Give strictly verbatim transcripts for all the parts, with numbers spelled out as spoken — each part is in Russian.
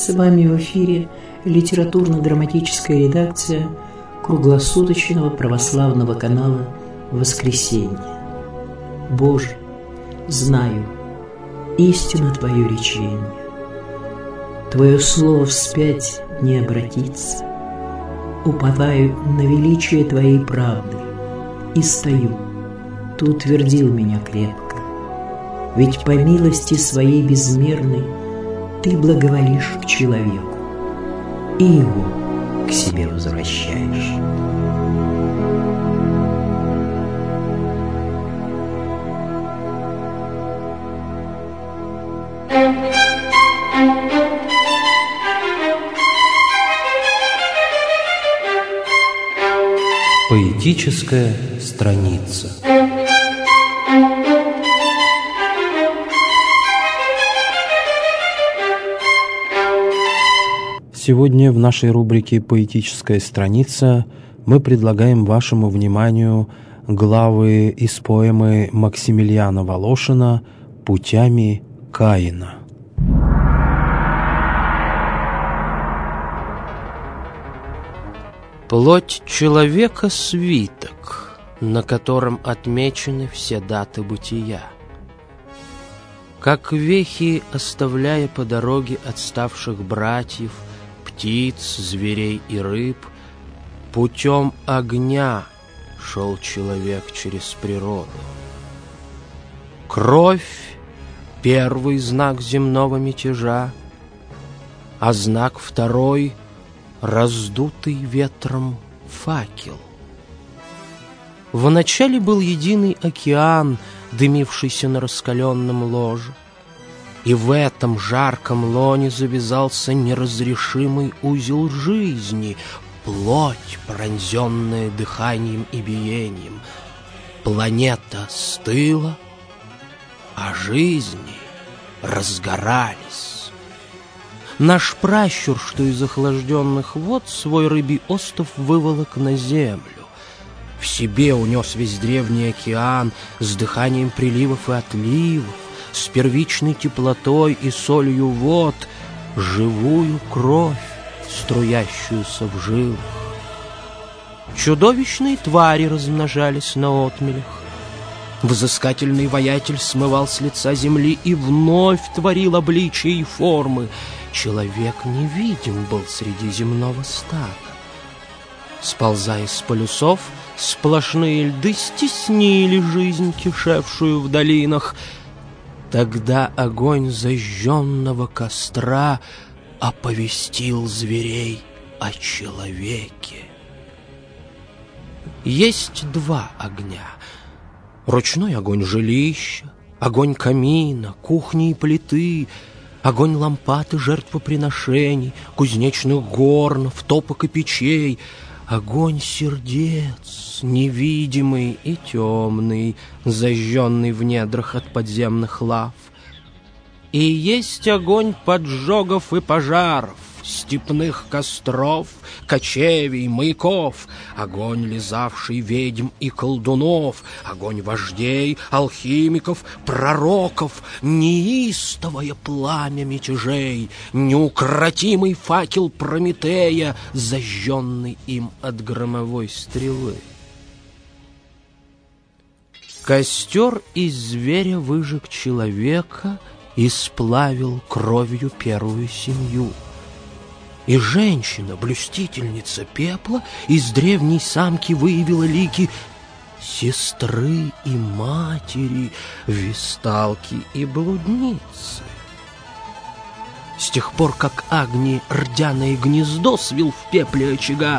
С вами в эфире литературно-драматическая редакция круглосуточного православного канала «Воскресенье». Боже, знаю, истину Твое речение, Твое слово вспять не обратится. Уповаю на величие Твоей правды и стою. Ты утвердил меня крепко, ведь по милости Своей безмерной Ты благоволишь к человеку и его к себе возвращаешь. Поэтическая страница. Сегодня в нашей рубрике «Поэтическая страница» мы предлагаем вашему вниманию главы из поэмы Максимилиана Волошина «Путями Каина». Плоть человека — свиток, на котором отмечены все даты бытия. Как вехи, оставляя по дороге отставших братьев, птиц, зверей и рыб, путем огня шел человек через природу. Кровь — первый знак земного мятежа, а знак второй — раздутый ветром факел. Вначале был единый океан, дымившийся на раскаленном ложе, и в этом жарком лоне завязался неразрешимый узел жизни, плоть, пронзенная дыханием и биением. Планета стыла, а жизни разгорались. Наш пращур, что из охлажденных вод свой рыбий остов выволок на землю, в себе унес весь древний океан с дыханием приливов и отливов, с первичной теплотой и солью вод, живую кровь, струящуюся в жилах. Чудовищные твари размножались на отмелях. Взыскательный воятель смывал с лица земли и вновь творил обличия и формы. Человек невидим был среди земного стада. Сползая с полюсов, сплошные льды стеснили жизнь, кишевшую в долинах. Тогда огонь зажженного костра оповестил зверей о человеке. Есть два огня. Ручной огонь жилища, огонь камина, кухни и плиты, огонь лампад и жертвоприношений, кузнечных горнов, топок и печей, огонь сердец, невидимый и темный, зажженный в недрах от подземных лав. И есть огонь поджогов и пожаров, степных костров, кочевий, маяков, огонь лизавший ведьм и колдунов, огонь вождей, алхимиков, пророков, неистовое пламя мятежей, неукротимый факел Прометея, зажженный им от громовой стрелы. Костер из зверя выжег человека и сплавил кровью первую семью. И женщина, блюстительница пепла, из древней самки выявила лики сестры и матери, весталки и блудницы. С тех пор, как Агни рдяное гнездо свил в пепле очага,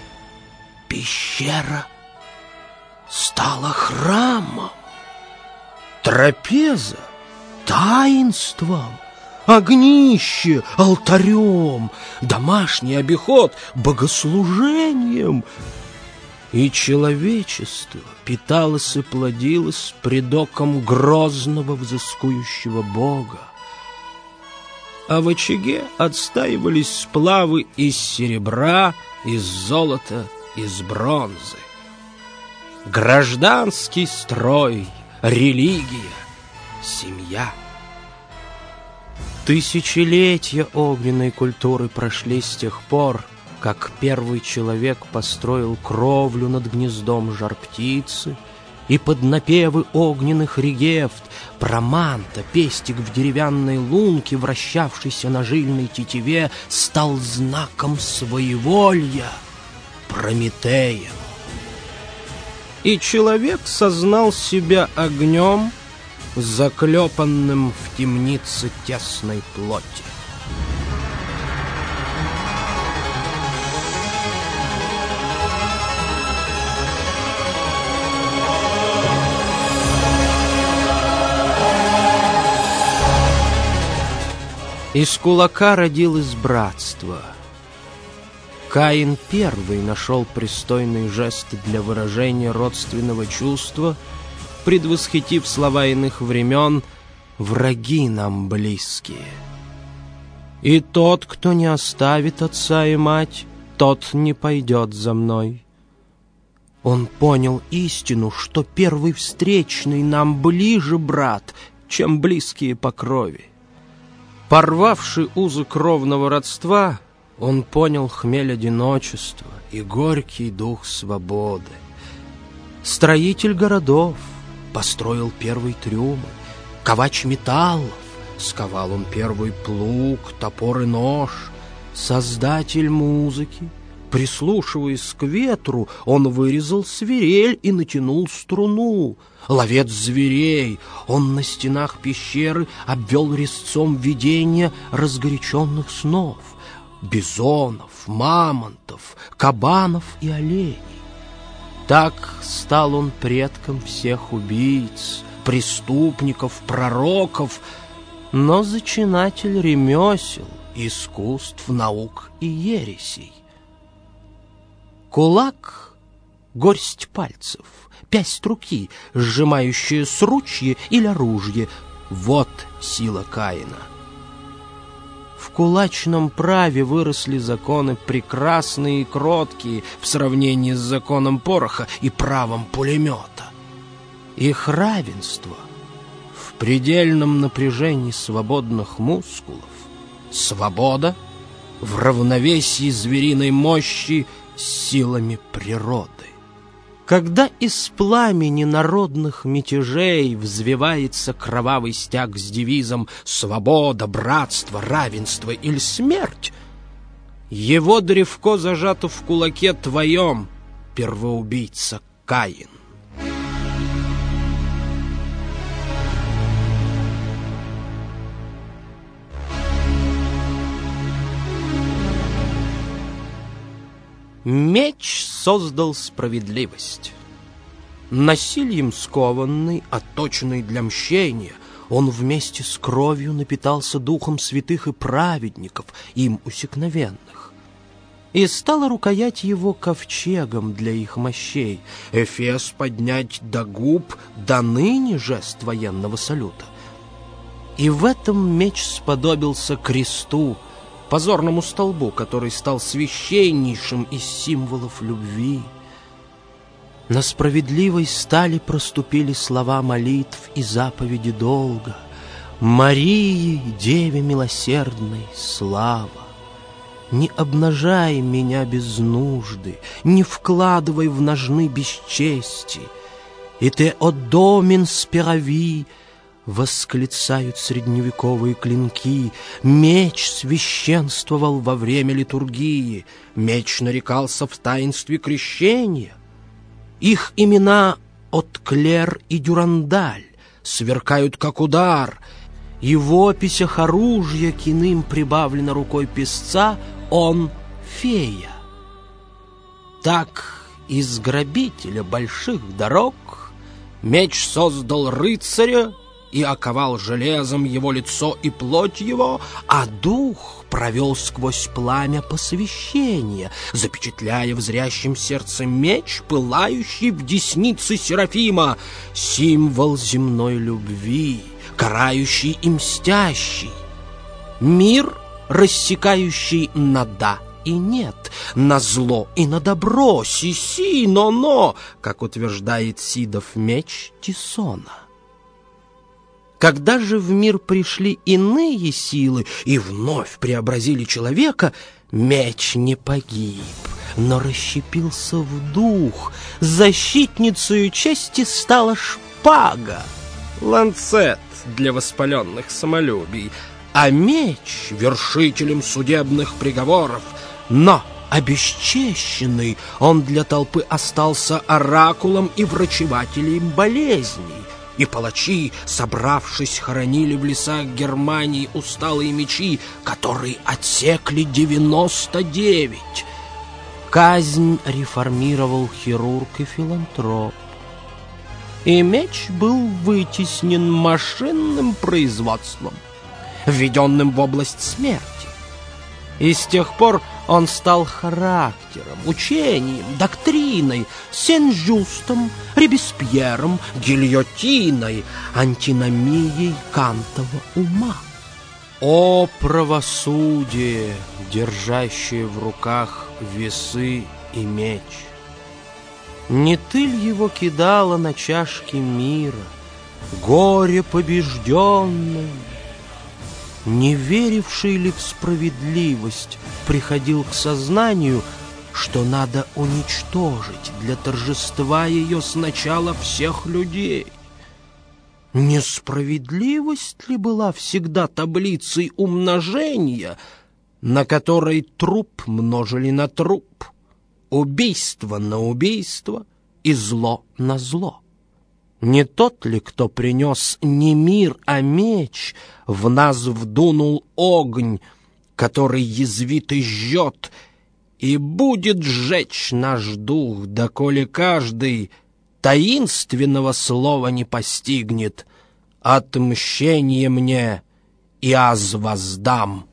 пещера стала храмом, трапеза — таинством, огнище — алтарем, домашний обиход — богослужением. И человечество питалось и плодилось предоком грозного взыскующего Бога. А в очаге отстаивались сплавы из серебра, из золота, из бронзы. Гражданский строй, религия, семья. Тысячелетия огненной культуры прошли с тех пор, как первый человек построил кровлю над гнездом жар-птицы, и под напевы огненных регефт Проманта, пестик в деревянной лунке, вращавшийся на жильной тетиве, стал знаком своеволья Прометеем. И человек сознал себя огнем, заклепанным в темнице тесной плоти. Из кулака родилось братство. Каин первый нашел пристойный жест для выражения родственного чувства, предвосхитив слова иных времен «враги нам близкие». «И тот, кто не оставит отца и мать, тот не пойдет за мной». Он понял истину, что первый встречный нам ближе брат, чем близкие по крови. Порвавший узы кровного родства, он понял хмель одиночества и горький дух свободы. Строитель городов построил первый трюмы, ковач металлов, сковал он первый плуг, топор и нож. Создатель музыки, прислушиваясь к ветру, он вырезал свирель и натянул струну. Ловец зверей, он на стенах пещеры обвел резцом видения разгоряченных снов, бизонов, мамонтов, кабанов и оленей. Так стал он предком всех убийц, преступников, пророков, но зачинатель ремесел, искусств, наук и ересей. Кулак — горсть пальцев, пясть руки, сжимающие сручье или оружие — вот сила Каина. В кулачном праве выросли законы прекрасные и кроткие в сравнении с законом пороха и правом пулемета. Их равенство в предельном напряжении свободных мускулов, свобода в равновесии звериной мощи с силами природы. Когда из пламени народных мятежей взвивается кровавый стяг с девизом «Свобода, братство, равенство или смерть», его древко зажато в кулаке твоем, первоубийца Каин. Меч создал справедливость. Насильем скованный, отточенный для мщения, он вместе с кровью напитался духом святых и праведников, им усекновенных. И стала рукоять его ковчегом для их мощей, Эфес поднять до губ до ныне жест военного салюта. И в этом меч сподобился кресту, позорному столбу, который стал священнейшим из символов любви. На справедливой стали проступили слова молитв и заповеди долга. Марии, Деве милосердной, слава! Не обнажай меня без нужды, не вкладывай в ножны бесчести. И ты, о домен спирави, восклицают средневековые клинки. Меч священствовал во время литургии, меч нарекался в таинстве крещения. Их имена Отклер и Дюрандаль сверкают, как удар, и в описях оружия к иным прибавлено рукой песца он фея. Так из грабителя больших дорог меч создал рыцаря и оковал железом его лицо и плоть его, а дух провел сквозь пламя посвящения, запечатляя в зрящем сердце меч, пылающий в деснице Серафима, символ земной любви, карающий и мстящий. Мир, рассекающий на «да» и «нет», на зло и на добро, «си-си», «но-но», как утверждает Сидов меч Тисона. Когда же в мир пришли иные силы и вновь преобразили человека, меч не погиб, но расщепился в дух. Защитницею чести стала шпага, ланцет для воспаленных самолюбий, а меч — вершителем судебных приговоров. Но обесчещенный он для толпы остался оракулом и врачевателем болезней. И палачи, собравшись, хоронили в лесах Германии усталые мечи, которые отсекли девяносто девять. Казнь реформировал хирург и филантроп. И меч был вытеснен машинным производством, введенным в область смерти. И с тех пор он стал характером, учением, доктриной, Сен-Жюстом, Робеспьером, гильотиной, антиномией Кантова ума. О правосудие, держащее в руках весы и меч! Не ты ль его кидала на чашки мира, горе побежденное? Не веривший ли в справедливость приходил к сознанию, что надо уничтожить для торжества ее сначала всех людей? Несправедливость ли была всегда таблицей умножения, на которой труп множили на труп, убийство на убийство и зло на зло? Не тот ли, кто принес не мир, а меч, в нас вдунул огонь, который язвит и жжет, и будет сжечь наш дух, доколе каждый таинственного слова не постигнет: «Отмщение мне, и аз воздам».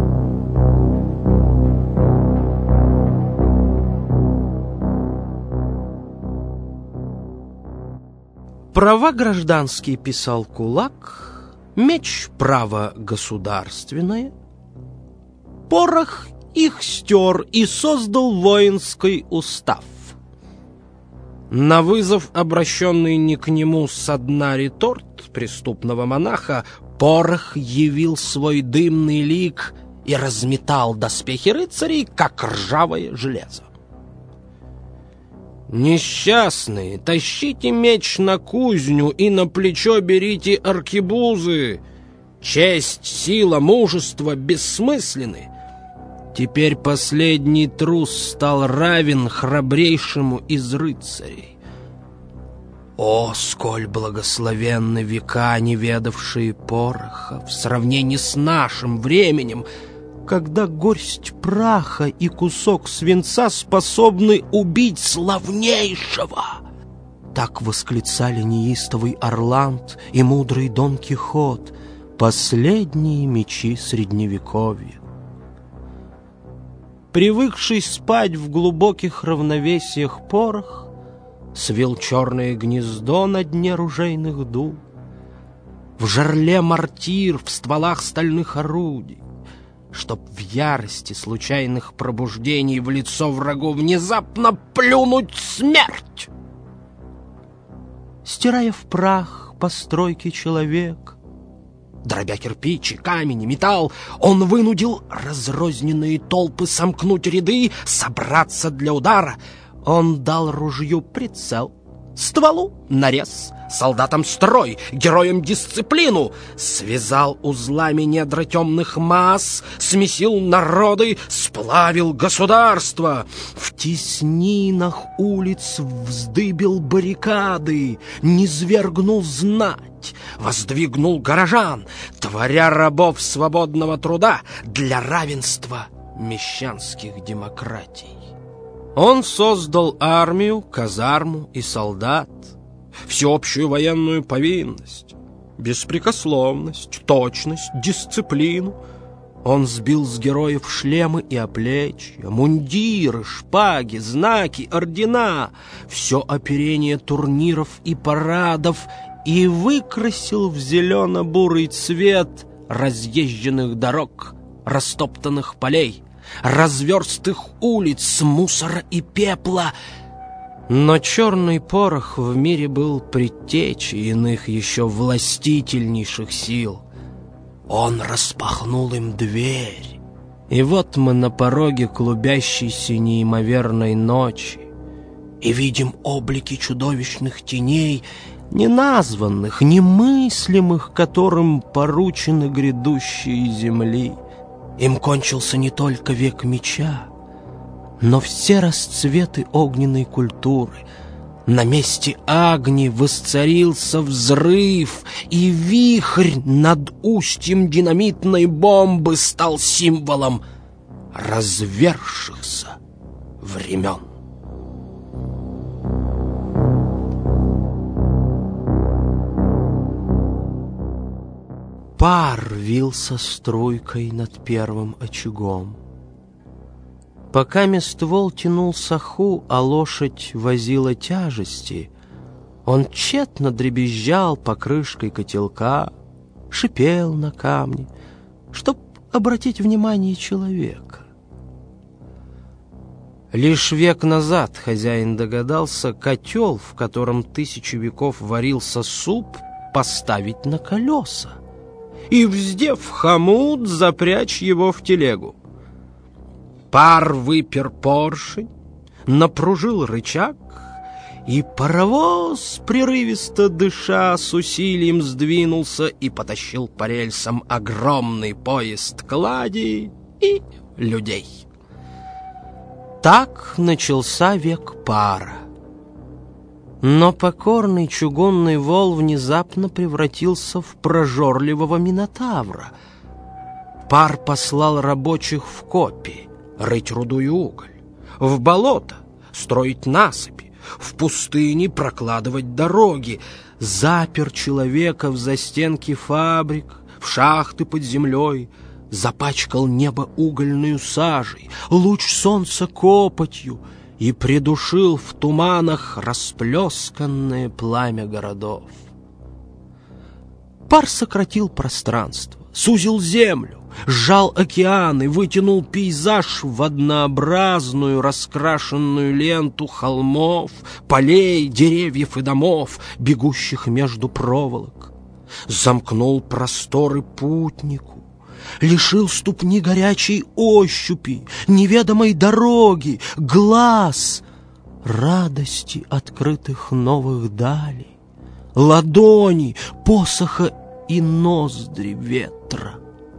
Права гражданские писал кулак, меч — право государственное. Порох их стер и создал воинский устав. На вызов, обращенный не к нему со дна реторт преступного монаха, порох явил свой дымный лик и разметал доспехи рыцарей, как ржавое железо. Несчастные, тащите меч на кузню и на плечо берите аркебузы. Честь, сила, мужество бессмысленны. Теперь последний трус стал равен храбрейшему из рыцарей. О, сколь благословенны века, не ведавшие пороха, в сравнении с нашим временем, когда горсть праха и кусок свинца способны убить славнейшего. Так восклицали неистовый Орланд и мудрый Дон Кихот, последние мечи Средневековья. Привыкший спать в глубоких равновесиях порох свил черное гнездо на дне ружейных дул. В жерле мортир, в стволах стальных орудий, чтоб в ярости случайных пробуждений в лицо врагу внезапно плюнуть смерть. Стирая в прах постройки человек, дробя кирпичи, камень и металл, он вынудил разрозненные толпы сомкнуть ряды, собраться для удара. Он дал ружью прицел, стволу нарез, солдатам строй, героям дисциплину, связал узлами недра темных масс, смесил народы, сплавил государство, в теснинах улиц вздыбил баррикады, низвергнул знать, воздвигнул горожан, творя рабов свободного труда для равенства мещанских демократий. Он создал армию, казарму и солдат, всеобщую военную повинность, беспрекословность, точность, дисциплину. Он сбил с героев шлемы и оплечья, мундиры, шпаги, знаки, ордена, все оперение турниров и парадов и выкрасил в зелено-бурый цвет разъезженных дорог, растоптанных полей, разверстых улиц, мусора и пепла. Но черный порох в мире был предтечей иных еще властительнейших сил. Он распахнул им дверь, и вот мы на пороге клубящейся неимоверной ночи, и видим облики чудовищных теней, неназванных, немыслимых, которым поручены грядущие земли. Им кончился не только век меча, но все расцветы огненной культуры. На месте Агни восцарился взрыв, и вихрь над устьем динамитной бомбы стал символом развершихся времен. Пар вился струйкой над первым очагом. Пока ствол тянул саху, а лошадь возила тяжести, он тщетно дребезжал покрышкой котелка, шипел на камне, чтоб обратить внимание человека. Лишь век назад хозяин догадался котел, в котором тысячу веков варился суп, поставить на колеса и, вздев хомут, запрячь его в телегу. Пар выпер поршень, напружил рычаг, и паровоз, прерывисто дыша, с усилием сдвинулся и потащил по рельсам огромный поезд клади и людей. Так начался век пара. Но покорный чугунный вол внезапно превратился в прожорливого минотавра. Пар послал рабочих в копи рыть руду и уголь, в болото строить насыпи, в пустыне прокладывать дороги, запер человека в застенки фабрик, в шахты под землей, запачкал небо угольную сажей, луч солнца копотью и придушил в туманах расплесканное пламя городов. Пар сократил пространство, сузил землю, сжал океаны, вытянул пейзаж в однообразную раскрашенную ленту холмов, полей, деревьев и домов, бегущих между проволок. Замкнул просторы путнику, лишил ступни горячей ощупи, неведомой дороги, глаз, радости открытых новых далей, ладони, посоха и ноздри ветра.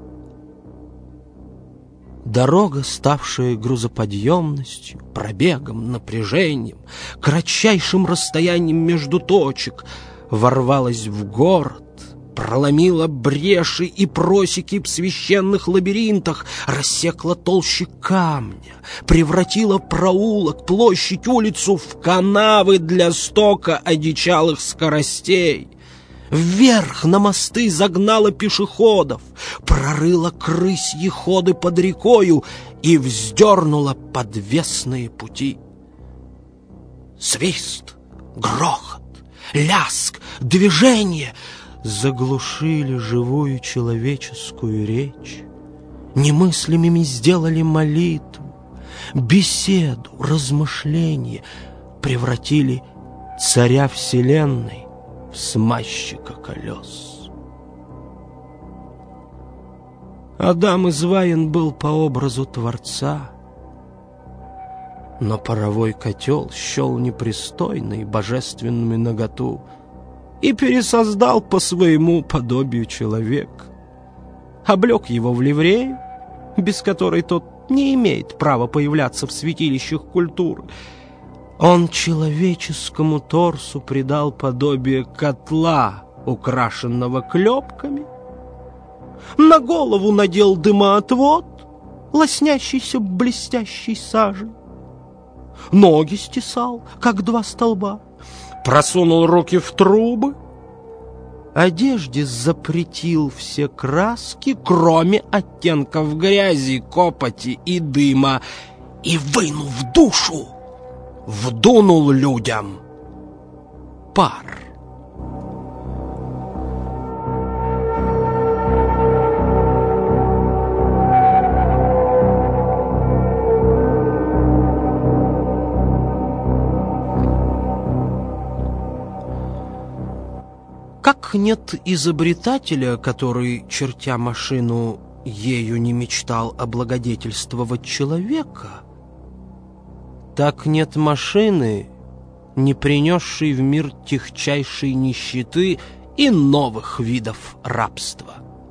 Дорога, ставшая грузоподъемностью, пробегом, напряжением, кратчайшим расстоянием между точек, ворвалась в город, проломила бреши и просеки в священных лабиринтах, рассекла толщи камня, превратила проулок, площадь, улицу в канавы для стока одичалых скоростей. Вверх на мосты загнала пешеходов, прорыла крысьи ходы под рекою и вздернула подвесные пути. Свист, грохот, ляск, движение заглушили живую человеческую речь, немыслимыми сделали молитву, беседу, размышление, превратили царя вселенной смазчика колес. Адам изваян был по образу Творца, но паровой котел счел непристойной божественную наготу и пересоздал по своему подобию человека, облег его в ливрею, без которой тот не имеет права появляться в святилищах культуры. Он человеческому торсу придал подобие котла, украшенного клепками, на голову надел дымоотвод, лоснящийся блестящей сажей, ноги стесал, как два столба, просунул руки в трубы, одежде запретил все краски, кроме оттенков грязи, копоти и дыма, и, вынув душу, вдунул людям пар. Так нет изобретателя, который, чертя машину, ею не мечтал облагодетельствовать человека. Так нет машины, не принесшей в мир тихчайшей нищеты и новых видов рабства.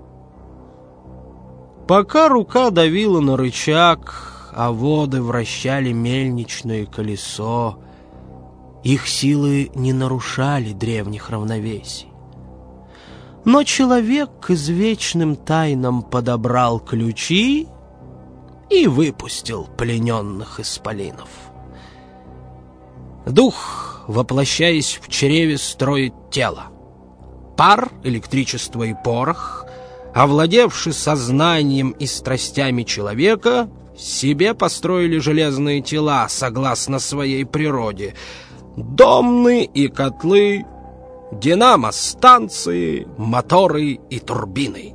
Пока рука давила на рычаг, а воды вращали мельничное колесо, их силы не нарушали древних равновесий. Но человек к извечным тайнам подобрал ключи и выпустил плененных исполинов. Дух, воплощаясь в чреве, строит тело. Пар, электричество и порох, овладевши сознанием и страстями человека, себе построили железные тела согласно своей природе. Домны и котлы, динамо-станции, моторы и турбины.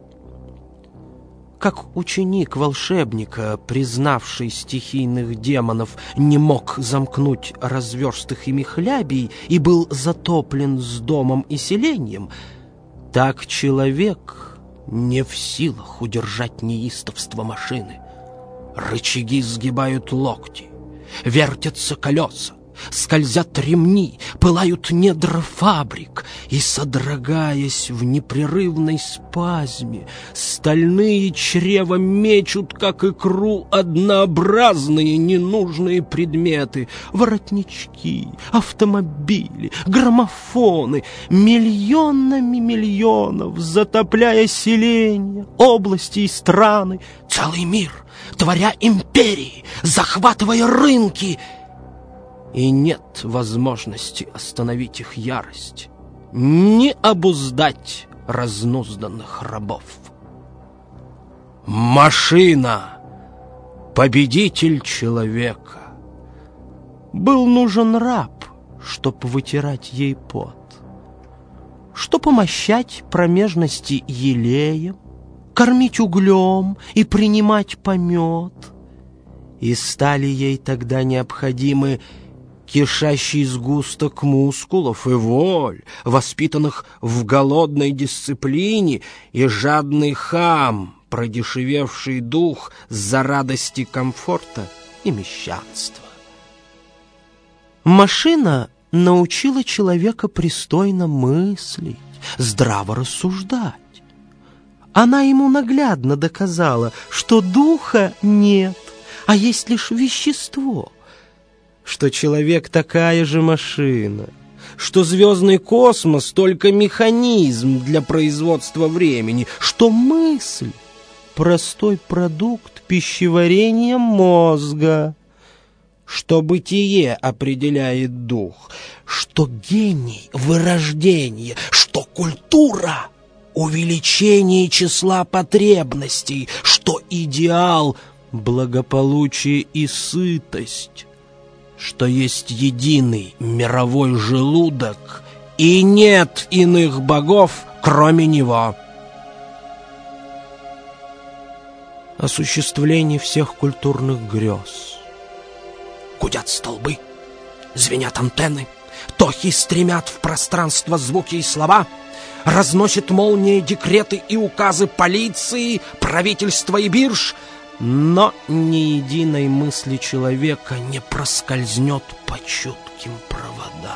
Как ученик волшебника, признавший стихийных демонов, не мог замкнуть разверстых ими хлябий и был затоплен с домом и селением, так человек не в силах удержать неистовство машины. Рычаги сгибают локти, вертятся колеса, скользят ремни, пылают недра фабрик, и, содрогаясь в непрерывной спазме, стальные чрева мечут, как икру, однообразные ненужные предметы: воротнички, автомобили, граммофоны, миллионами миллионов, затопляя селения, области и страны, целый мир, творя империи, захватывая рынки. И нет возможности остановить их ярость, не обуздать разнузданных рабов. Машина — победитель человека. Был нужен раб, чтоб вытирать ей пот, чтоб помощать промежности елеем, кормить углем и принимать помет. И стали ей тогда необходимы кишащий сгусток мускулов и воль, воспитанных в голодной дисциплине, и жадный хам, продешевевший дух за радости комфорта и мещанства. Машина научила человека пристойно мыслить, здраво рассуждать. Она ему наглядно доказала, что духа нет, а есть лишь вещество, что человек такая же машина, что звездный космос только механизм для производства времени, что мысль — простой продукт пищеварения мозга, что бытие определяет дух, что гений — вырождение, что культура — увеличение числа потребностей, что идеал — благополучие и сытость, что есть единый мировой желудок и нет иных богов, кроме него. Осуществление всех культурных грез. Гудят столбы, звенят антенны, тохи стремят в пространство звуки и слова, разносит молния декреты и указы полиции, правительства и бирж, но ни единой мысли человека не проскользнет по чутким проводам.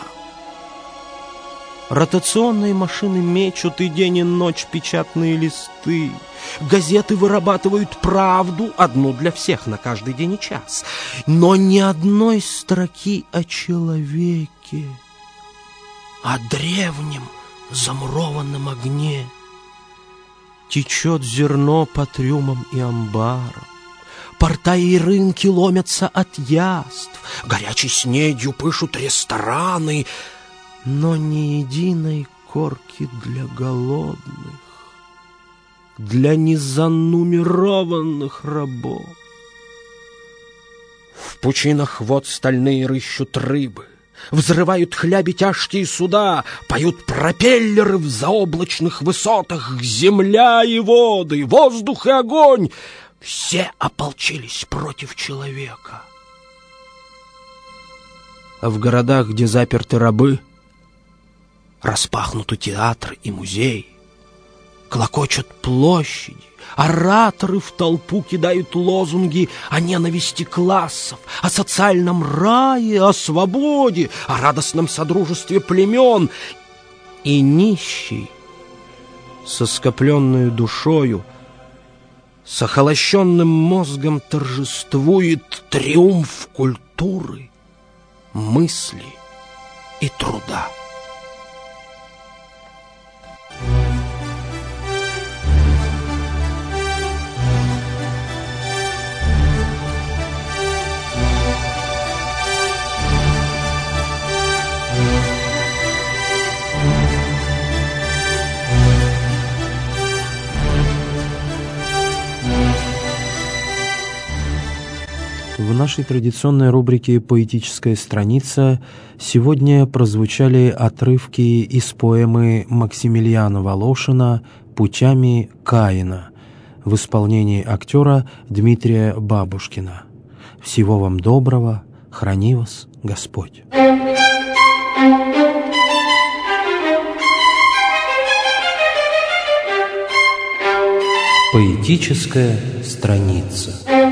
Ротационные машины мечут и день и ночь печатные листы. Газеты вырабатывают правду, одну для всех, на каждый день и час. Но ни одной строки о человеке, о древнем замурованном огне. Течет зерно по трюмам и амбарам. Порта и рынки ломятся от яств. Горячей снедью пышут рестораны. Но ни единой корки для голодных, для незанумерованных рабов. В пучинах вод стальные рыщут рыбы, взрывают хляби тяжкие суда, поют пропеллеры в заоблачных высотах. Земля и воды, воздух и огонь — все ополчились против человека. А в городах, где заперты рабы, Распахнуты театры и музеи, клокочут площади, ораторы в толпу кидают лозунги о ненависти классов, о социальном рае, о свободе, о радостном содружестве племен. И нищий, со скопленную душою, с охолощенным мозгом торжествует триумф культуры, мысли и труда. В нашей традиционной рубрике «Поэтическая страница» сегодня прозвучали отрывки из поэмы Максимилиана Волошина «Путями Каина» в исполнении актера Дмитрия Бабушкина. Всего вам доброго, храни вас Господь! Поэтическая страница.